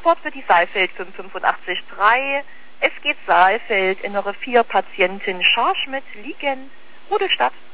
Transport für die Saalfeld 585-3. Es geht Saalfeld, innere 4 Patienten, Scharschmidt, Liegen, Rudolstadt.